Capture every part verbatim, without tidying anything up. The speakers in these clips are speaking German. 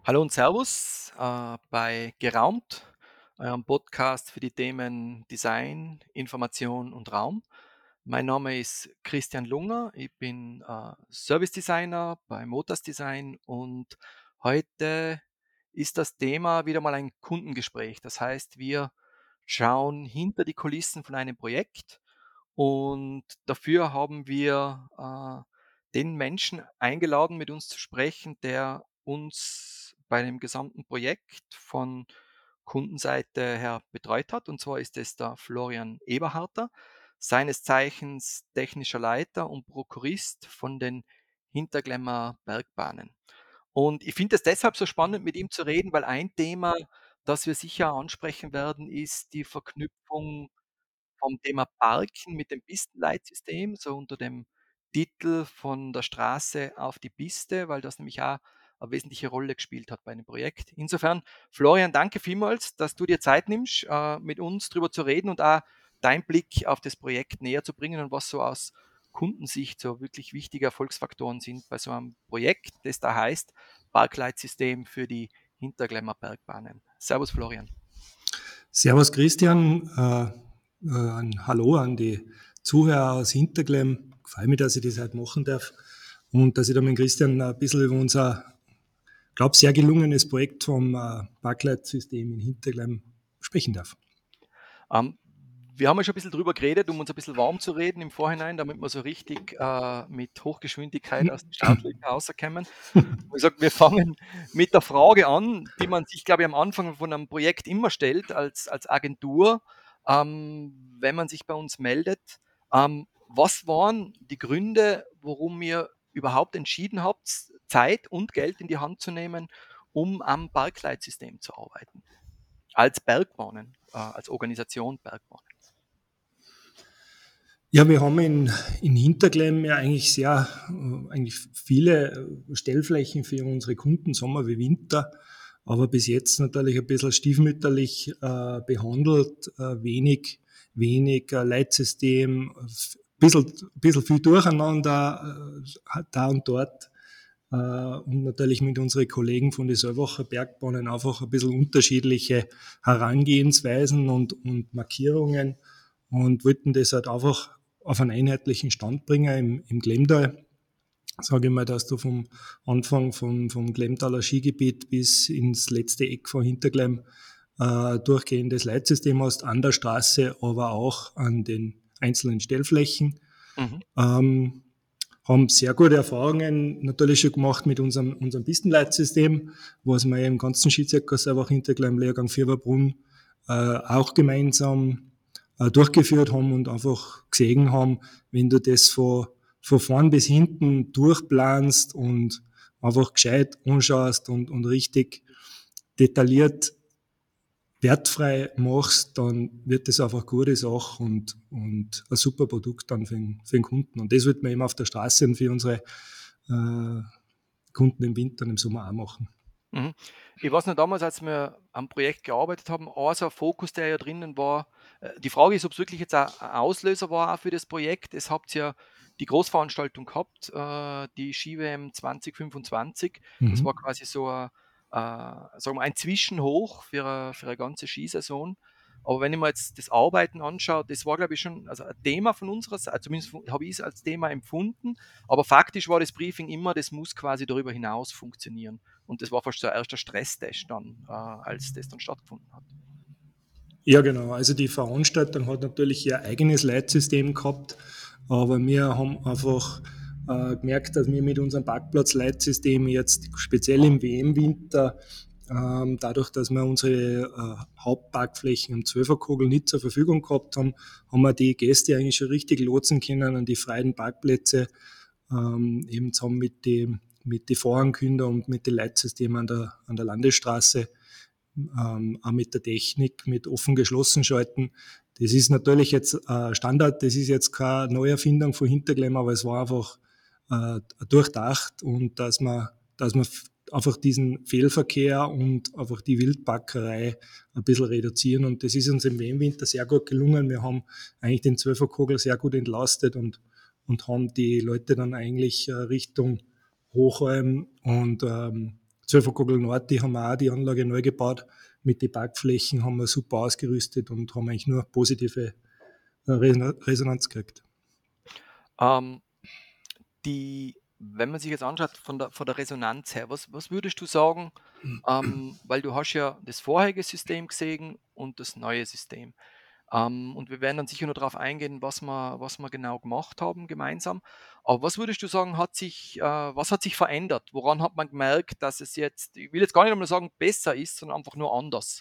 Hallo und Servus äh, bei Geraumt, eurem Podcast für die Themen Design, Information und Raum. Mein Name ist Christian Lunger, ich bin äh, Service Designer bei Motors Design und heute ist das Thema wieder mal ein Kundengespräch. Das heißt, wir schauen hinter die Kulissen von einem Projekt und dafür haben wir äh, den Menschen eingeladen, mit uns zu sprechen, der uns bei dem gesamten Projekt von Kundenseite her betreut hat. Und zwar ist es der Florian Eberharter, seines Zeichens technischer Leiter und Prokurist von den Hinterglemmer Bergbahnen. Und ich finde es deshalb so spannend, mit ihm zu reden, weil ein Thema, das wir sicher ansprechen werden, ist die Verknüpfung vom Thema Parken mit dem Pistenleitsystem, so unter dem Titel „Von der Straße auf die Piste“, weil das nämlich auch eine wesentliche Rolle gespielt hat bei dem Projekt. Insofern, Florian, danke vielmals, dass du dir Zeit nimmst, äh, mit uns drüber zu reden und auch deinen Blick auf das Projekt näher zu bringen und was so aus Kundensicht so wirklich wichtige Erfolgsfaktoren sind bei so einem Projekt, das da heißt Parkleitsystem für die Hinterglemmer Bergbahnen. Servus, Florian. Servus Christian, äh, äh, ein Hallo an die Zuhörer aus Hinterglemm. Freue mich, dass ich das heute machen darf und dass ich da mit Christian ein bisschen über unser, glaube sehr gelungenes Projekt vom äh, Parkleitsystem in Hinterglemm sprechen darf. Ähm, wir haben ja schon ein bisschen drüber geredet, um uns ein bisschen warm zu reden im Vorhinein, damit wir so richtig äh, mit Hochgeschwindigkeit aus den Startlöchern rauskommen. Wie gesagt, wir fangen mit der Frage an, die man sich, glaube ich, am Anfang von einem Projekt immer stellt als, als Agentur, ähm, wenn man sich bei uns meldet. Ähm, was waren die Gründe, warum ihr überhaupt entschieden habt, Zeit und Geld in die Hand zu nehmen, um am Parkleitsystem zu arbeiten? Als Bergbahnen, äh, als Organisation Bergbahnen. Ja, wir haben in, in Hinterglemm ja eigentlich sehr, äh, eigentlich viele äh, Stellflächen für unsere Kunden, Sommer wie Winter, aber bis jetzt natürlich ein bisschen stiefmütterlich äh, behandelt, äh, wenig, wenig äh, Leitsystem, ein bisschen, bisschen viel Durcheinander äh, da und dort. Äh, und natürlich mit unseren Kollegen von den Solvacher Bergbahnen einfach ein bisschen unterschiedliche Herangehensweisen und, und Markierungen und wollten das halt einfach auf einen einheitlichen Stand bringen im, im Glemtal. Sage ich mal, dass du vom Anfang vom, vom Glemtaler Skigebiet bis ins letzte Eck von Hinterglemm äh, durchgehendes Leitsystem hast, an der Straße, aber auch an den einzelnen Stellflächen. Mhm. Ähm, haben sehr gute Erfahrungen natürlich schon gemacht mit unserem, unserem Pistenleitsystem, was wir im ganzen Skizirkus einfach Hinterglemm, Lehrgang Vierberbrunn äh, auch gemeinsam äh, durchgeführt haben und einfach gesehen haben, wenn du das von, von vorn bis hinten durchplanst und einfach gescheit anschaust und, und richtig detailliert wertfrei machst, dann wird das einfach eine gute Sache und, und ein super Produkt dann für den, für den Kunden. Und das wird man eben auf der Straße und für unsere äh, Kunden im Winter und im Sommer auch machen. Mhm. Ich weiß noch damals, als wir am Projekt gearbeitet haben, ein so ein Fokus, der ja drinnen war. Äh, die Frage ist, ob es wirklich jetzt ein ein Auslöser war auch für das Projekt. Es habt ja die Großveranstaltung gehabt, äh, die Ski-W M zwanzig fünfundzwanzig. Das Mhm. war quasi so ein, äh, sagen wir, ein Zwischenhoch für eine, für eine ganze Skisaison. Aber wenn ich mir jetzt das Arbeiten anschaue, das war, glaube ich, schon also ein Thema von unserer Seite, zumindest habe ich es als Thema empfunden. Aber faktisch war das Briefing immer, das muss quasi darüber hinaus funktionieren. Und das war fast so ein erster Stresstest dann, äh, als das dann stattgefunden hat. Ja, genau. Also die Veranstaltung hat natürlich ihr eigenes Leitsystem gehabt, aber wir haben einfach äh, gemerkt, dass wir mit unserem Parkplatzleitsystem jetzt speziell im W M-Winter, ähm, dadurch, dass wir unsere äh, Hauptparkflächen am Zwölferkogel nicht zur Verfügung gehabt haben, haben wir die Gäste eigentlich schon richtig lotsen können an die freien Parkplätze, ähm, eben zusammen mit den mit die Vorankünder und mit den Leitsystemen an der, an der Landesstraße, ähm, auch mit der Technik, mit offen geschlossen schalten. Das ist natürlich jetzt äh, Standard, das ist jetzt keine Neuerfindung von Hinterglemm, aber es war einfach äh, durchdacht und dass man, dass man einfach diesen Fehlverkehr und einfach die Wildbackerei ein bisschen reduzieren. Und das ist uns im Winter sehr gut gelungen. Wir haben eigentlich den Zwölferkogel sehr gut entlastet und, und haben die Leute dann eigentlich äh, Richtung Hochalm und ähm, Zöferkogel Nord, die haben wir auch die Anlage neu gebaut. Mit den Parkflächen haben wir super ausgerüstet und haben eigentlich nur positive äh, Resonanz gekriegt. Ähm, die, wenn man sich jetzt anschaut von der, von der Resonanz her, was, was würdest du sagen, ähm, weil du hast ja das vorherige System gesehen und das neue System. Ähm, und wir werden dann sicher nur darauf eingehen, was wir, was wir genau gemacht haben gemeinsam. Aber was würdest du sagen, hat sich, äh, was hat sich verändert? Woran hat man gemerkt, dass es jetzt, ich will jetzt gar nicht einmal sagen, besser ist, sondern einfach nur anders?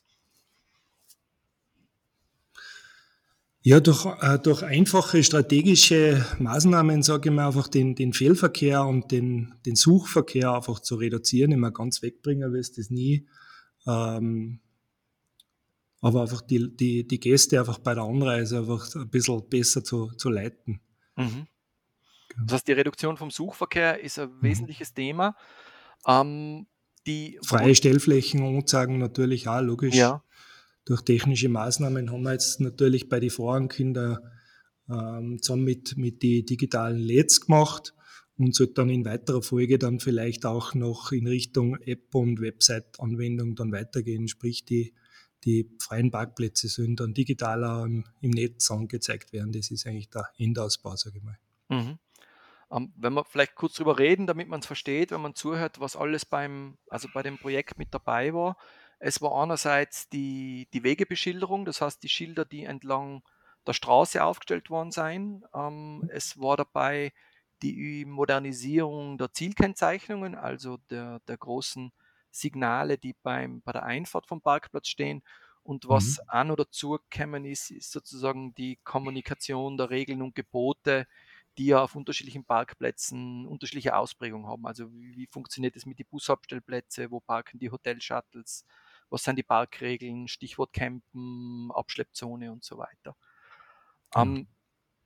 Ja, durch, äh, durch einfache strategische Maßnahmen, sage ich mal, einfach den, den Fehlverkehr und den, den Suchverkehr einfach zu reduzieren. Immer ganz wegbringen wirst das nie. Ähm, aber einfach die, die, die Gäste einfach bei der Anreise einfach ein bisschen besser zu, zu leiten. Mhm. Das heißt, die Reduktion vom Suchverkehr ist ein Mhm. wesentliches Thema. Ähm, die, wo, Freie Stellflächen anzeigen natürlich auch, logisch. ja. Durch technische Maßnahmen haben wir jetzt natürlich bei den Vorankinder ähm, zusammen mit, mit die digitalen L E Ds gemacht und sollte dann in weiterer Folge dann vielleicht auch noch in Richtung App- und Website-Anwendung dann weitergehen, sprich die, die freien Parkplätze sollen dann digitaler im, im Netz angezeigt werden. Das ist eigentlich der Endausbau, sage ich mal. Mhm. Ähm, wenn wir vielleicht kurz drüber reden, damit man es versteht, wenn man zuhört, was alles beim, also bei dem Projekt mit dabei war. Es war einerseits die, die Wegebeschilderung, das heißt die Schilder, die entlang der Straße aufgestellt worden seien. Ähm, es war dabei die Modernisierung der Zielkennzeichnungen, also der, der großen Signale, die beim, bei der Einfahrt vom Parkplatz stehen. Und Mhm. was auch noch dazu gekommen ist, ist sozusagen die Kommunikation der Regeln und Gebote, die ja auf unterschiedlichen Parkplätzen unterschiedliche Ausprägungen haben. Also wie, wie funktioniert es mit den Busabstellplätzen, wo parken die Hotelshuttles, was sind die Parkregeln, Stichwort Campen, Abschleppzone und so weiter. Genau. Ähm,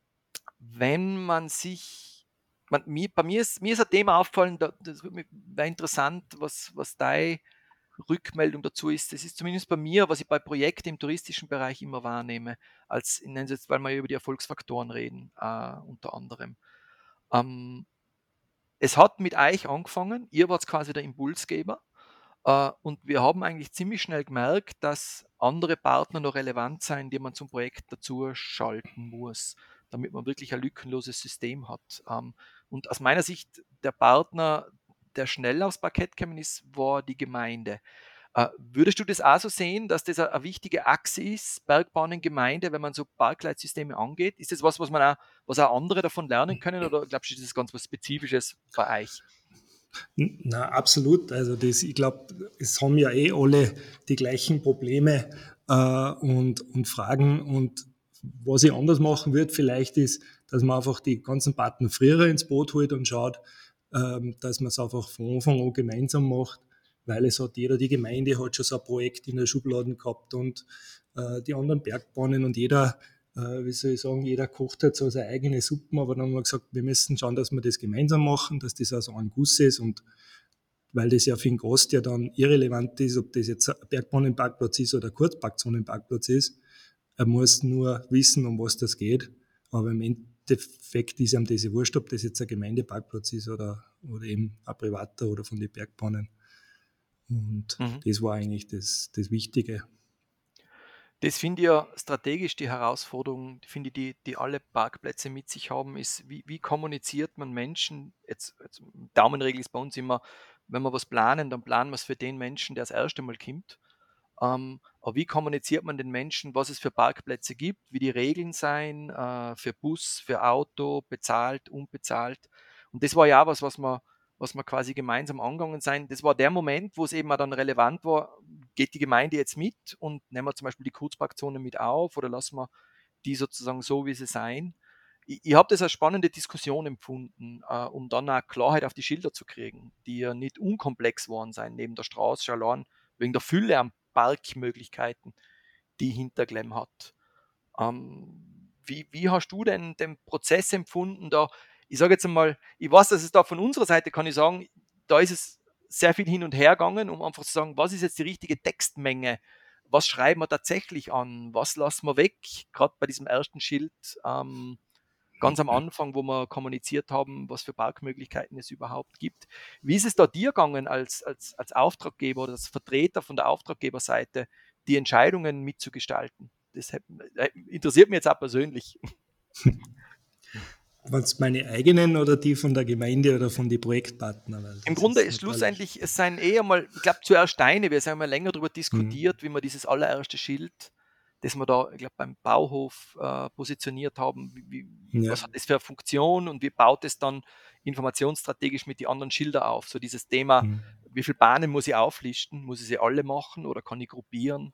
wenn man sich, man, mir, bei mir ist, mir ist ein Thema aufgefallen, da, das wäre interessant, was, was deine Rückmeldung dazu ist. Das ist zumindest bei mir, was ich bei Projekten im touristischen Bereich immer wahrnehme, als, ich nenne es jetzt, weil wir über die Erfolgsfaktoren reden, äh, unter anderem. Ähm, Es hat mit euch angefangen, ihr wart quasi der Impulsgeber, äh, und wir haben eigentlich ziemlich schnell gemerkt, dass andere Partner noch relevant sein, die man zum Projekt dazu schalten muss, damit man wirklich ein lückenloses System hat. Ähm, und aus meiner Sicht, der Partner, der schnell aufs Parkett gekommen ist, war die Gemeinde. Äh, würdest du das auch so sehen, dass das eine, eine wichtige Achse ist, Bergbahnen, Gemeinde, wenn man so Parkleitsysteme angeht? Ist das was, was man auch, was auch andere davon lernen können, oder glaubst du, das ist ganz was Spezifisches bei euch? Na, absolut. Also das, ich glaube, es haben ja eh alle die gleichen Probleme äh, und, und Fragen. Und was ich anders machen würde, vielleicht ist, dass man einfach die ganzen Partner früher ins Boot holt und schaut, ähm, dass man es einfach von Anfang an gemeinsam macht, weil es hat jeder, die Gemeinde hat schon so ein Projekt in der Schublade gehabt und äh, die anderen Bergbahnen und jeder, äh, wie soll ich sagen, jeder kocht halt so seine eigene Suppen, aber dann haben wir gesagt, wir müssen schauen, dass wir das gemeinsam machen, dass das also ein Guss ist und weil das ja für den Gast ja dann irrelevant ist, ob das jetzt ein Bergbahnenparkplatz ist oder ein Kurzparkzonenparkplatz ist. Er muss nur wissen, um was das geht. Aber im Endeffekt ist ihm das wurscht, ob das jetzt ein Gemeindeparkplatz ist oder, oder eben ein privater oder von den Bergbahnen. Und Mhm. das war eigentlich das, das Wichtige. Das finde ich ja strategisch die Herausforderung, finde ich, die, die alle Parkplätze mit sich haben, ist, wie, wie kommuniziert man Menschen, jetzt, jetzt Daumenregel ist bei uns immer, wenn wir was planen, dann planen wir es für den Menschen, der das erste Mal kommt. Ähm, aber wie kommuniziert man den Menschen, was es für Parkplätze gibt, wie die Regeln sein, äh, für Bus, für Auto, bezahlt, unbezahlt. Und das war ja auch was, was wir, was wir quasi gemeinsam angegangen sind. Das war der Moment, wo es eben auch dann relevant war, geht die Gemeinde jetzt mit und nehmen wir zum Beispiel die Kurzparkzone mit auf oder lassen wir die sozusagen so, wie sie sein. Ich, ich habe das als spannende Diskussion empfunden, äh, um dann auch Klarheit auf die Schilder zu kriegen, die ja nicht unkomplex waren sein, neben der Straße schon allein wegen der Fülle an Parkmöglichkeiten, die Hinterglemm hat. Ähm, wie, wie hast du denn den Prozess empfunden? Da, ich sage jetzt einmal, ich weiß, dass es da von unserer Seite, kann ich sagen, da ist es sehr viel hin und her gegangen, um einfach zu sagen, was ist jetzt die richtige Textmenge? Was schreiben wir tatsächlich an? Was lassen wir weg? Gerade bei diesem ersten Schild. Ähm, ganz am Anfang, wo wir kommuniziert haben, was für Parkmöglichkeiten es überhaupt gibt. Wie ist es da dir gegangen als, als, als Auftraggeber oder als Vertreter von der Auftraggeberseite, die Entscheidungen mitzugestalten? Das hat, äh, interessiert mich jetzt auch persönlich. Was meine eigenen oder die von der Gemeinde oder von den Projektpartnern? Weil Im das Grunde ist ist natürlich. schlussendlich, es seien eher mal, ich glaube zuerst deine, wir haben mal länger darüber Hm, diskutiert, wie wir dieses allererste Schild, das wir da, ich glaube, beim Bauhof äh, positioniert haben, wie, wie, ja. was hat das für eine Funktion und wie baut es dann informationsstrategisch mit den anderen Schildern auf? So dieses Thema, Hm. wie viele Bahnen muss ich auflisten? Muss ich sie alle machen oder kann ich gruppieren?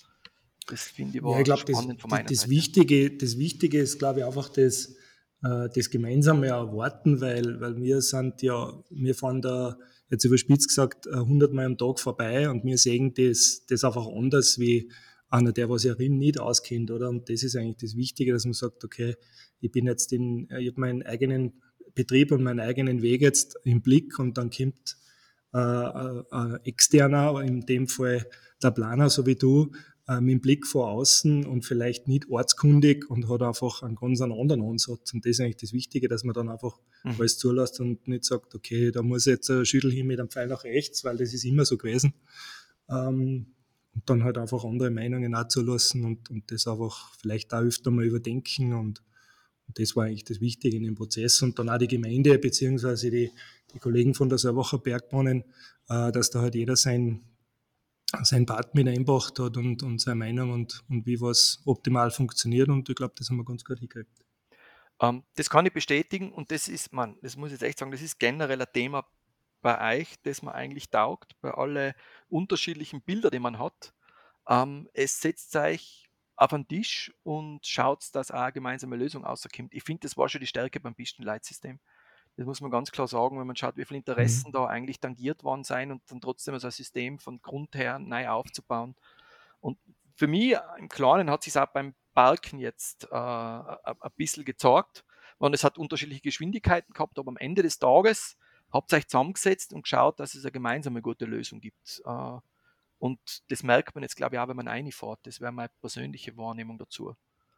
Das finde ich Ja, ich war glaube, das, spannend von das, meiner das, Seite. Wichtige, das Wichtige ist, glaube ich, einfach das, äh, das gemeinsame Erwarten, weil, weil wir sind ja, wir fahren da jetzt überspitzt gesagt äh, hundert Mal am Tag vorbei und wir sehen das, das einfach anders wie einer, der was ja nicht auskennt, oder? Und das ist eigentlich das Wichtige, dass man sagt, okay, ich bin jetzt in, ich habe meinen eigenen Betrieb und meinen eigenen Weg jetzt im Blick und dann kommt äh, äh, äh, externer, in dem Fall der Planer, so wie du, äh, mit dem Blick von außen und vielleicht nicht ortskundig und hat einfach einen ganz anderen Ansatz. Und das ist eigentlich das Wichtige, dass man dann einfach Mhm. alles zulässt und nicht sagt, okay, da muss jetzt ein Schüttel hin mit einem Pfeil nach rechts, weil das ist immer so gewesen. Ähm, und dann halt einfach andere Meinungen auch zulassen und, und das einfach vielleicht auch öfter mal überdenken und, und das war eigentlich das Wichtige in dem Prozess und dann auch die Gemeinde beziehungsweise die, die Kollegen von der Sauerwacher Bergbahnen, äh, dass da halt jeder sein, sein Part mit eingebracht hat und, und seine Meinung und, und wie was optimal funktioniert. Und ich glaube, das haben wir ganz gut hingekriegt. Ähm, das kann ich bestätigen und das ist, man, das muss ich jetzt echt sagen, das ist generell ein Thema bei euch, das man eigentlich taugt, bei alle unterschiedlichen Bilder, die man hat. Ähm, es setzt euch auf den Tisch und schaut, dass auch eine gemeinsame Lösung rauskommt. Ich finde, das war schon die Stärke beim Pistenleitsystem. Das muss man ganz klar sagen, wenn man schaut, wie viele Mhm. Interessen da eigentlich tangiert worden sein und dann trotzdem so ein System von Grund her neu aufzubauen. Und für mich im Kleinen hat sich auch beim Balken jetzt äh, ein bisschen gezeigt. Und es hat unterschiedliche Geschwindigkeiten gehabt, aber am Ende des Tages habt ihr euch zusammengesetzt und geschaut, dass es eine gemeinsame gute Lösung gibt. Äh, und das merkt man jetzt, glaube ich, auch, wenn man reinfährt. Das wäre meine persönliche Wahrnehmung dazu.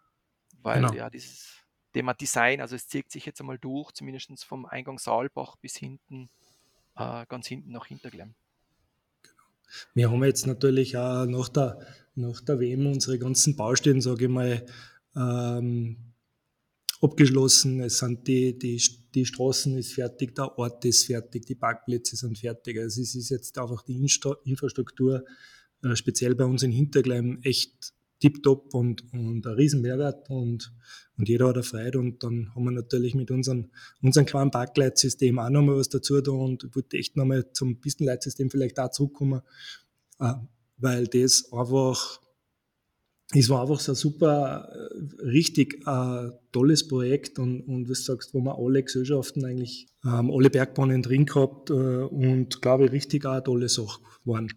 Weil Genau. ja, dieses Thema Design, also es zieht sich jetzt einmal durch, zumindest vom Eingang Saalbach bis hinten, äh, ganz hinten nach Hinterglemm. Wir haben jetzt natürlich auch nach der, nach der W M unsere ganzen Baustellen, sage ich mal, ähm, abgeschlossen. Es sind die, die, die Straßen ist fertig, der Ort ist fertig, die Parkplätze sind fertig. Also es ist jetzt einfach die Instra Infrastruktur, äh, speziell bei uns in Hintergleim, echt tipptopp und, und ein Riesenmehrwert und, und jeder hat eine Freude. Und dann haben wir natürlich mit unserem, unserem kleinen Parkleitsystem auch nochmal was dazu da und ich wollte echt nochmal zum Pistenleitsystem vielleicht auch zurückkommen, äh, weil das einfach es war einfach so ein super, äh, richtig äh, tolles Projekt und, und wie du sagst, wo wir alle Gesellschaften eigentlich, ähm, alle Bergbahnen drin gehabt äh, und glaube ich richtig auch eine tolle Sache waren.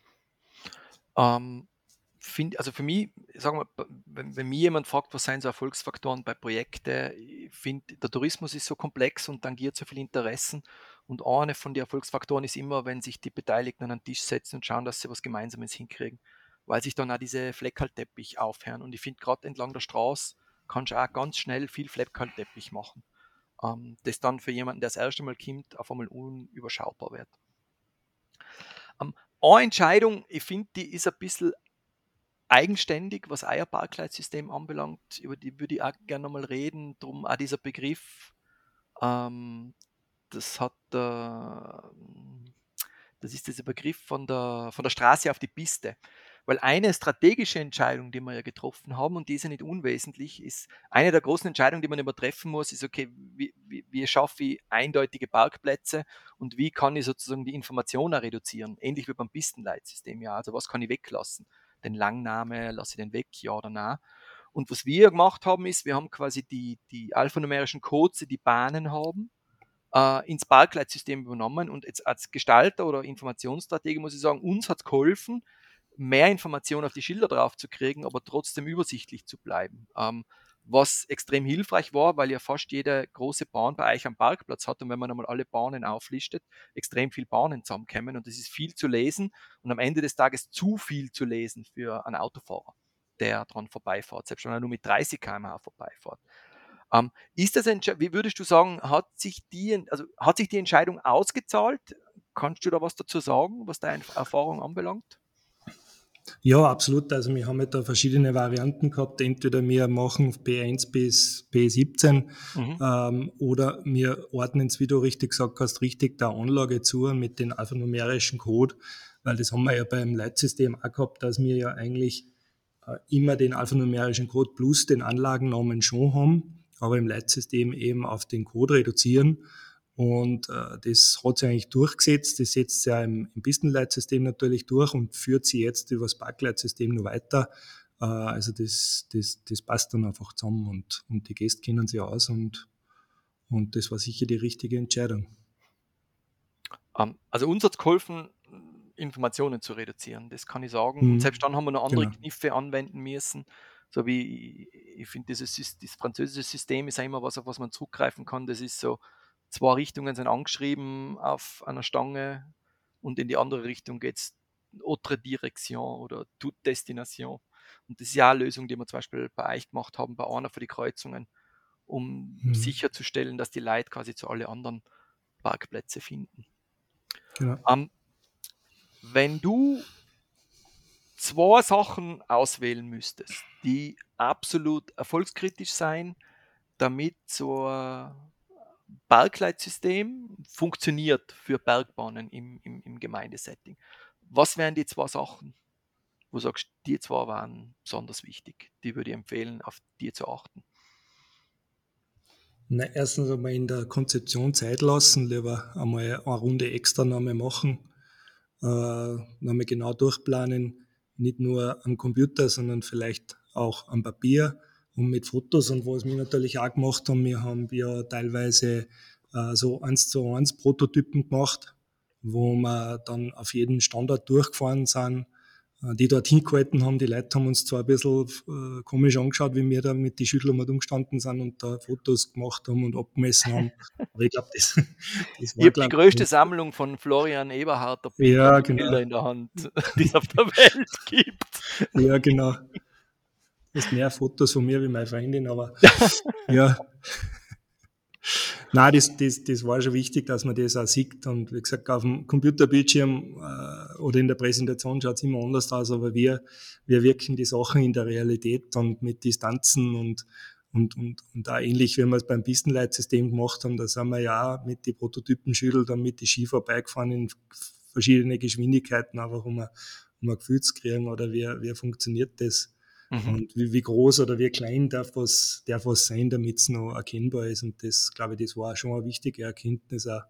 Ähm, find, also für mich, sagen wir, wenn, wenn mir jemand fragt, was seien so Erfolgsfaktoren bei Projekten, ich finde, der Tourismus ist so komplex und tangiert so viele Interessen. Und eine von den Erfolgsfaktoren ist immer, wenn sich die Beteiligten an einen Tisch setzen und schauen, dass sie was Gemeinsames hinkriegen, weil sich dann auch diese Fleckerlteppich aufhören. Und ich finde, gerade entlang der Straße kannst du auch ganz schnell viel Fleckerlteppich machen, ähm, das dann für jemanden, der das erste Mal kommt, auf einmal unüberschaubar wird. Ähm, eine Entscheidung, ich finde, die ist ein bisschen eigenständig, was euer Parkleitsystem anbelangt, über die würde ich auch gerne nochmal reden. Drum auch dieser Begriff, ähm, das hat, äh, das ist dieser Begriff von der, von der Straße auf die Piste. Weil eine strategische Entscheidung, die wir ja getroffen haben, und die ist ja nicht unwesentlich, ist eine der großen Entscheidungen, die man immer treffen muss, ist, okay, wie, wie, wie schaffe ich eindeutige Parkplätze und wie kann ich sozusagen die Informationen reduzieren? Ähnlich wie beim Pistenleitsystem, ja. Also was kann ich weglassen? Den Langname, lasse ich den weg, ja oder nein? Und was wir gemacht haben, ist, wir haben quasi die, die alphanumerischen Codes, die die Bahnen haben, äh, ins Parkleitsystem übernommen. Und jetzt als Gestalter oder Informationsstratege muss ich sagen, uns hat es geholfen, mehr Informationen auf die Schilder drauf zu kriegen, aber trotzdem übersichtlich zu bleiben. Ähm, was extrem hilfreich war, weil ja fast jede große Bahn bei euch am Parkplatz hat und wenn man einmal alle Bahnen auflistet, extrem viele Bahnen zusammenkommen und das ist viel zu lesen und am Ende des Tages zu viel zu lesen für einen Autofahrer, der dran vorbeifährt, selbst wenn er nur mit dreißig Kilometer pro Stunde vorbeifährt. Ähm, ist das Entsche wie würdest du sagen, hat sich die also, hat sich die Entscheidung ausgezahlt? Kannst du da was dazu sagen, was deine Erfahrung anbelangt? Ja, absolut. Also wir haben ja da verschiedene Varianten gehabt. Entweder wir machen P eins bis P siebzehn Mhm. ähm, oder wir ordnen es, wie du richtig gesagt hast, richtig der Anlage zu mit dem alphanumerischen Code, weil das haben wir ja beim Leitsystem auch gehabt, dass wir ja eigentlich äh, immer den alphanumerischen Code plus den Anlagennamen schon haben, aber im Leitsystem eben auf den Code reduzieren. Und äh, das hat sich eigentlich durchgesetzt. Das setzt sich ja im, im Pistenleitsystem natürlich durch und führt sie jetzt über das Parkleitsystem noch weiter. Äh, also das, das, das passt dann einfach zusammen und, und die Gäste kennen sie aus und, und das war sicher die richtige Entscheidung. Ähm, also uns hat's geholfen, Informationen zu reduzieren, das kann ich sagen. Und selbst Mhm. dann haben wir noch andere Genau. Kniffe anwenden müssen, so wie ich finde, dieses Sys das französische System ist ja immer was, auf was man zurückgreifen kann. Das ist so, zwei Richtungen sind angeschrieben auf einer Stange und in die andere Richtung geht's autre direction oder toute destination. Und das ist ja eine Lösung, die wir zum Beispiel bei euch gemacht haben, bei einer von die Kreuzungen, um Mhm. sicherzustellen, dass die Leute quasi zu alle anderen Parkplätze finden. Genau. Ähm, wenn du zwei Sachen auswählen müsstest, die absolut erfolgskritisch sein, damit so ein Parkleitsystem funktioniert für Bergbahnen im, im, im Gemeindesetting. Was wären die zwei Sachen, wo du sagst, die zwei waren besonders wichtig? Die würde ich empfehlen, auf die zu achten. Na, erstens einmal in der Konzeption Zeit lassen, lieber einmal eine Runde extra nochmal machen, äh, nochmal genau durchplanen, nicht nur am Computer, sondern vielleicht auch am Papier und mit Fotos. Und was wir natürlich auch gemacht haben, wir haben ja teilweise äh, so eins zu eins Prototypen gemacht, wo wir dann auf jeden Standort durchgefahren sind, äh, die dort hingehalten haben. Die Leute haben uns zwar ein bisschen äh, komisch angeschaut, wie wir da mit den Schütteln umgestanden sind und da Fotos gemacht haben und abgemessen haben. Aber ich glaube, das, das Ich war, habe die glaube größte ich, Sammlung von Florian Eberharter Bildern ja, und genau. Bilder in der Hand, die es auf der Welt gibt. Ja, genau. Du hast mehr Fotos von mir wie meine Freundin, aber ja, nein, das, das, das war schon wichtig, dass man das auch sieht. Und wie gesagt, auf dem Computerbildschirm äh, oder in der Präsentation schaut es immer anders aus, aber wir, wir wirken die Sachen in der Realität und mit Distanzen und, und, und, und auch ähnlich, wie wir es beim Pistenleitsystem gemacht haben, da sind wir ja auch mit den Prototypenschütteln dann mit die Ski vorbeigefahren in verschiedene Geschwindigkeiten, einfach um ein, um ein Gefühl zu kriegen, oder wie, wie funktioniert das. Mhm. Und wie, wie groß oder wie klein darf was, darf was sein, damit es noch erkennbar ist. Und das, glaube ich, das war schon eine wichtige Erkenntnis auch.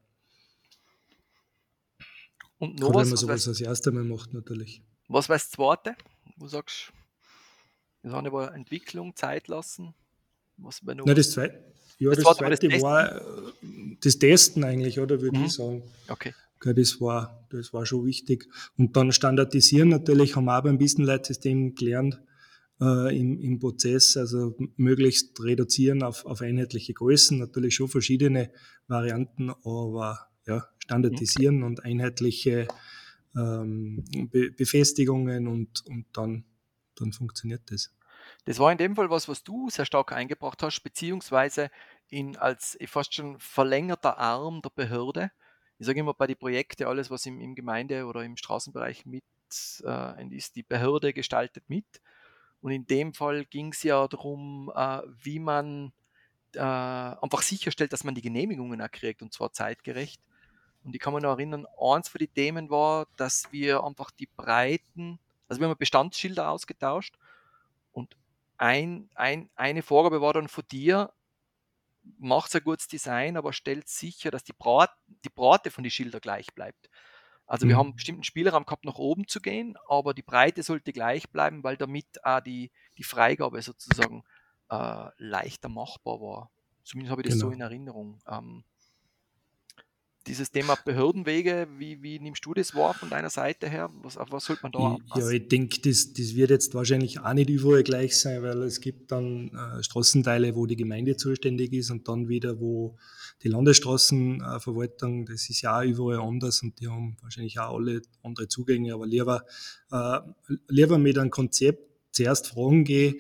Und noch Gerade wenn was, man was sowas wär's, das erste Mal macht, natürlich. was wär's Zweite, wo du sagst, wir sollen aber Entwicklung Zeit lassen? Was wäre noch Na, was? das zweite, ja, Das das Zweite war das zweite Testen? war äh, das Testen eigentlich, oder würde ich Mhm. sagen. Okay. Okay, das war, das war schon wichtig. Und dann standardisieren natürlich, haben wir auch beim Business-Leitsystem gelernt, äh, im, im Prozess, also möglichst reduzieren auf, auf einheitliche Größen, natürlich schon verschiedene Varianten, aber ja, Okay. standardisieren und einheitliche ähm, Be Befestigungen und, und dann, dann funktioniert das. Das war in dem Fall was, was du sehr stark eingebracht hast, beziehungsweise in als eh fast schon verlängerter Arm der Behörde. Ich sage immer bei den Projekten, alles, was im, im Gemeinde- oder im Straßenbereich mit äh, ist, die Behörde gestaltet mit. Und in dem Fall ging es ja darum, äh, wie man äh, einfach sicherstellt, dass man die Genehmigungen auch kriegt, und zwar zeitgerecht. Und ich kann mich noch erinnern, eins von den Themen war, dass wir einfach die Breiten, also wir haben Bestandsschilder ausgetauscht, und ein, ein, eine Vorgabe war dann von dir, macht ein gutes Design, aber stellt sicher, dass die, Brat, die Breite von den Schildern gleich bleibt. Also wir haben einen Mhm. bestimmten Spielraum gehabt, nach oben zu gehen, aber die Breite sollte gleich bleiben, weil damit auch die, die Freigabe sozusagen äh, leichter machbar war. Zumindest habe ich das so Genau. in Erinnerung. Ähm, dieses Thema Behördenwege, wie, wie nimmst du das wahr von deiner Seite her? Was, auf was sollte man da Ich, ja, aufpassen? ich denke, das, das wird jetzt wahrscheinlich auch nicht überall gleich sein, weil es gibt dann äh, Straßenteile, wo die Gemeinde zuständig ist und dann wieder, wo die Landesstraßenverwaltung, das ist ja auch überall anders und die haben wahrscheinlich auch alle andere Zugänge, aber lieber, äh, lieber mit einem Konzept zuerst fragen gehe,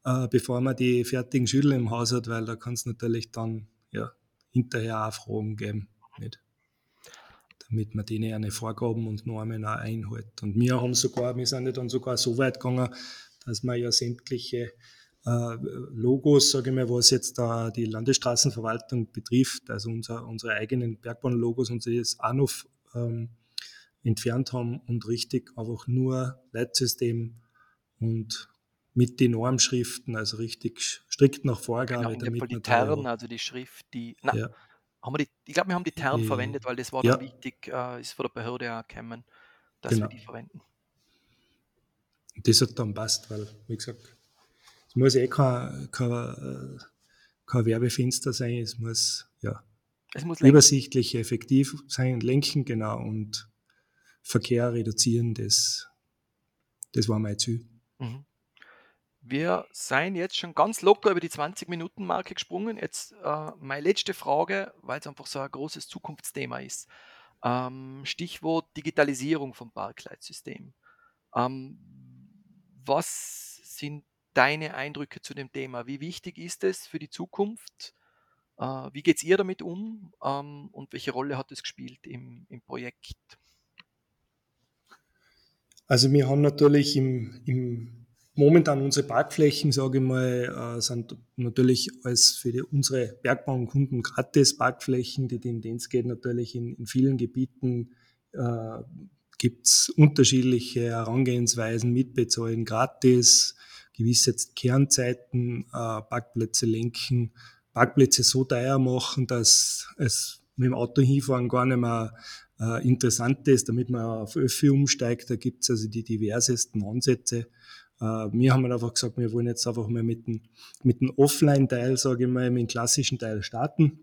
äh, bevor man die fertigen Schüler im Haus hat, weil da kann es natürlich dann ja, hinterher auch Fragen geben, nicht? Damit man denen eine Vorgaben und Normen auch einhält. Und wir haben sogar, wir sind ja dann sogar so weit gegangen, dass wir ja sämtliche äh, Logos, sage ich mal, was jetzt da die Landesstraßenverwaltung betrifft, also unser, unsere eigenen Bergbahn-Logos und so das auch noch ähm, entfernt haben und richtig einfach nur Leitsystem und mit den Normschriften, also richtig strikt nach Genau, Vorgabe, in dem Fall damit die man da Tern, ja, also die Schrift, die na, ja, haben wir die ich glaube, wir haben die Tern äh, verwendet, weil das war dann ja, wichtig, äh, ist von der Behörde auch gekommen, dass wir genau. die verwenden. Das hat dann passt, weil, wie gesagt, es muss eh kein, kein, äh, kein Werbefenster sein, es muss ja, Es muss lenken. übersichtlich, effektiv sein, lenken, genau, und Verkehr reduzieren, das, das war mein Ziel. Mhm. Wir sind jetzt schon ganz locker über die zwanzig-Minuten-Marke gesprungen. Jetzt äh, meine letzte Frage, weil es einfach so ein großes Zukunftsthema ist. Ähm, Stichwort Digitalisierung vom Parkleitsystem. Ähm, Was sind deine Eindrücke zu dem Thema? Wie wichtig ist es für die Zukunft? Äh, wie geht ihr damit um? Ähm, und welche Rolle hat es gespielt im, im Projekt? Also wir haben natürlich im, im momentan unsere Parkflächen, sage ich mal, äh, sind natürlich als für die, unsere Bergbaukunden gratis Parkflächen. Die Tendenz geht natürlich in, in vielen Gebieten, äh, gibt es unterschiedliche Herangehensweisen, mitbezahlen gratis, gewisse Kernzeiten, äh, Parkplätze lenken, Parkplätze so teuer machen, dass es mit dem Auto hinfahren gar nicht mehr äh, interessant ist, damit man auf Öffi umsteigt. Da gibt es also die diversesten Ansätze. Äh, wir haben einfach gesagt, wir wollen jetzt einfach mal mit dem, mit dem Offline-Teil, sage ich mal, mit dem klassischen Teil starten,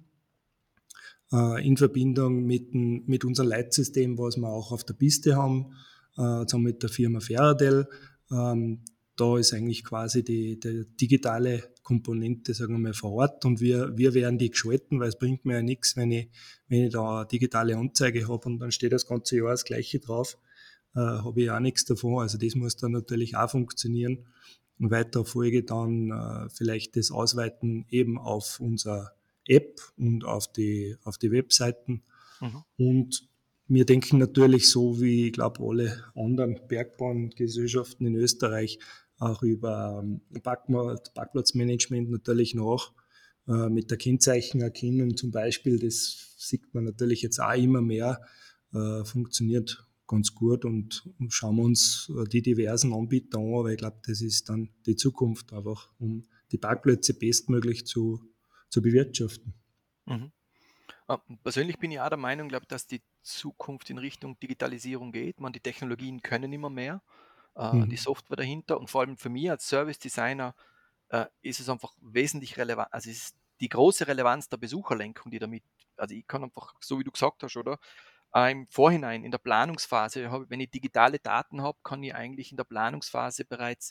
äh, in Verbindung mit, dem, mit unserem Leitsystem, was wir auch auf der Piste haben, äh, zusammen mit der Firma Fairadel. Ähm, da ist eigentlich quasi die, die digitale Komponente, sagen wir mal, vor Ort und wir, wir werden die geschalten, weil es bringt mir ja nichts, wenn ich, wenn ich da eine digitale Anzeige habe und dann steht das ganze Jahr das Gleiche drauf, äh, habe ich auch nichts davon. Also das muss dann natürlich auch funktionieren. In weiterer Folge dann äh, vielleicht das Ausweiten eben auf unser App und auf die, auf die Webseiten. Mhm. Und wir denken natürlich so wie, ich glaube, alle anderen Bergbahngesellschaften in Österreich auch über ähm, Parkplatzmanagement natürlich nach. Äh, mit der Kennzeichenerkennung zum Beispiel, das sieht man natürlich jetzt auch immer mehr, äh, funktioniert ganz gut und schauen wir uns äh, die diversen Anbieter an, aber ich glaube, das ist dann die Zukunft einfach, um die Parkplätze bestmöglich zu, zu bewirtschaften. Mhm. Äh, Persönlich bin ich auch der Meinung, glaube, dass die Zukunft in Richtung Digitalisierung geht. Man, die Technologien können immer mehr. Äh, die Mhm. Software dahinter und vor allem für mich als Service Designer äh, ist es einfach wesentlich relevant. Also es ist die große Relevanz der Besucherlenkung, die damit, also ich kann einfach, so wie du gesagt hast, oder? Äh, Im Vorhinein, in der Planungsphase, hab, wenn ich digitale Daten habe, kann ich eigentlich in der Planungsphase bereits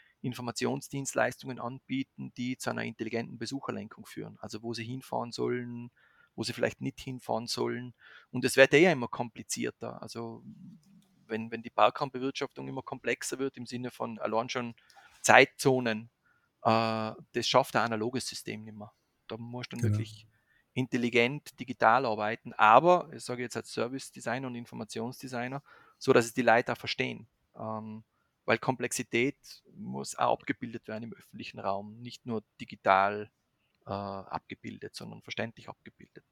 Informationsdienstleistungen anbieten, die zu einer intelligenten Besucherlenkung führen. Also wo sie hinfahren sollen, wo sie vielleicht nicht hinfahren sollen. Und es wird ja immer komplizierter. Also wenn, wenn die Parkraumbewirtschaftung immer komplexer wird im Sinne von allein schon Zeitzonen, äh, das schafft ein analoges System nicht mehr. Da musst du dann Genau. wirklich intelligent digital arbeiten, aber ich sage jetzt als Service Designer und Informationsdesigner, so dass es die Leute auch verstehen. Ähm, weil Komplexität muss auch abgebildet werden im öffentlichen Raum, nicht nur digital äh, abgebildet, sondern verständlich abgebildet.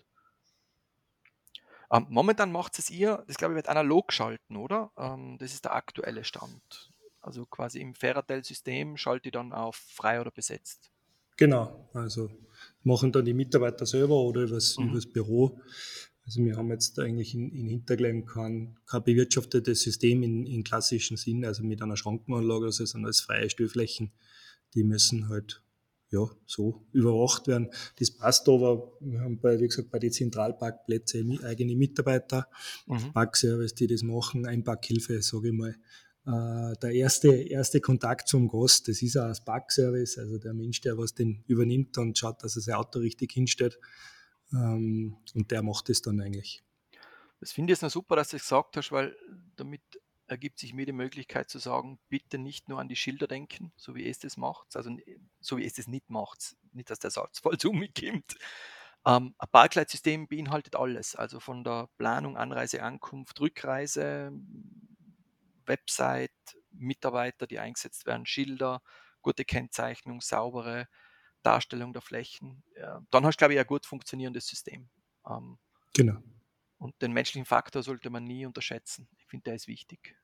Ähm, momentan macht es ihr, das glaube ich wird analog schalten, oder? Ähm, das ist der aktuelle Stand. Also quasi im Fairadel-System schalte ich dann auf frei oder besetzt. Genau, also machen dann die Mitarbeiter selber oder übers, Mhm. übers Büro. Also wir haben jetzt eigentlich in, in Hinterglemm kein, kein bewirtschaftetes System in, in klassischen Sinn, also mit einer Schrankenanlage, also es sind alles freie Stellflächen, die müssen halt ja, so überwacht werden. Das passt aber, wir haben bei, wie gesagt, bei den Zentralparkplätzen eigene Mitarbeiter, Mhm. Parkservice, die das machen, Einparkhilfe, sage ich mal. Äh, der erste, erste Kontakt zum Gast, das ist auch ein Parkservice, also der Mensch, der was den übernimmt und schaut, dass er sein Auto richtig hinstellt. Ähm, und der macht das dann eigentlich. Das finde ich jetzt noch super, dass du es gesagt hast, weil damit ergibt sich mir die Möglichkeit zu sagen, bitte nicht nur an die Schilder denken, so wie es das macht, also so wie es das nicht macht, nicht, dass der Satz falsch umkommt. Ähm, ein Parkleitsystem beinhaltet alles, also von der Planung, Anreise, Ankunft, Rückreise, Website, Mitarbeiter, die eingesetzt werden, Schilder, gute Kennzeichnung, saubere Darstellung der Flächen. Ja, dann hast du, glaube ich, ein gut funktionierendes System. Ähm, Genau. und den menschlichen Faktor sollte man nie unterschätzen. Ich finde, der ist wichtig.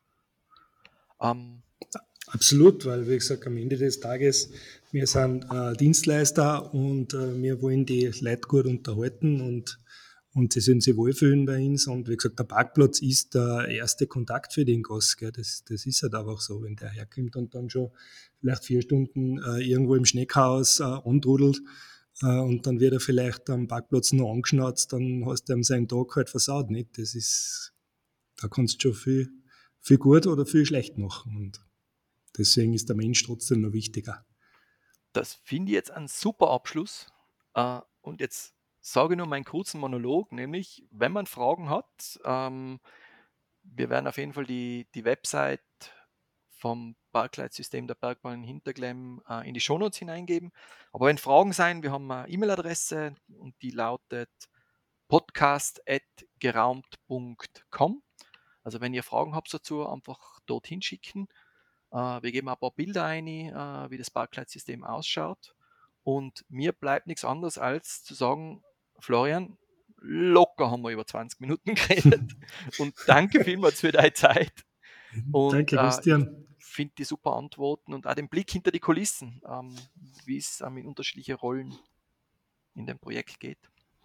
Ähm, Absolut, weil wie gesagt, am Ende des Tages, wir sind äh, Dienstleister und äh, wir wollen die Leute gut unterhalten und, und sie sollen sich wohlfühlen bei uns. Und wie gesagt, der Parkplatz ist der erste Kontakt für den Gast. Gell? Das, das ist halt einfach so, wenn der herkommt und dann schon vielleicht vier Stunden äh, irgendwo im Schneckhaus äh, antrudelt äh, und dann wird er vielleicht am Parkplatz noch angeschnauzt, dann hast du ihm seinen Tag halt versaut. Nicht? Das ist, da kannst du schon viel, viel gut oder viel schlecht machen. Und deswegen ist der Mensch trotzdem noch wichtiger. Das finde ich jetzt ein super Abschluss. Äh, und jetzt sage ich nur meinen kurzen Monolog, nämlich, wenn man Fragen hat, ähm, wir werden auf jeden Fall die, die Website vom Parkleitsystem der Bergbahn in Hinterglemm äh, in die Shownotes hineingeben. Aber wenn Fragen sein, wir haben eine E-Mail-Adresse und die lautet podcast at geraumt punkt com. Also wenn ihr Fragen habt dazu, einfach dorthin schicken. Äh, wir geben ein paar Bilder ein, äh, wie das Parkleitsystem ausschaut. Und mir bleibt nichts anderes als zu sagen, Florian, locker haben wir über zwanzig Minuten geredet. Und danke vielmals für deine Zeit. Und Danke, äh, ich Christian. finde die super Antworten und auch den Blick hinter die Kulissen, ähm, wie es ähm, in unterschiedliche Rollen in dem Projekt geht.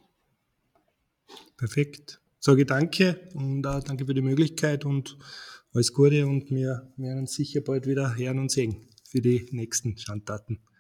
Perfekt. Sage danke und auch danke für die Möglichkeit und alles Gute und wir werden uns sicher bald wieder hören und sehen für die nächsten Schandtaten.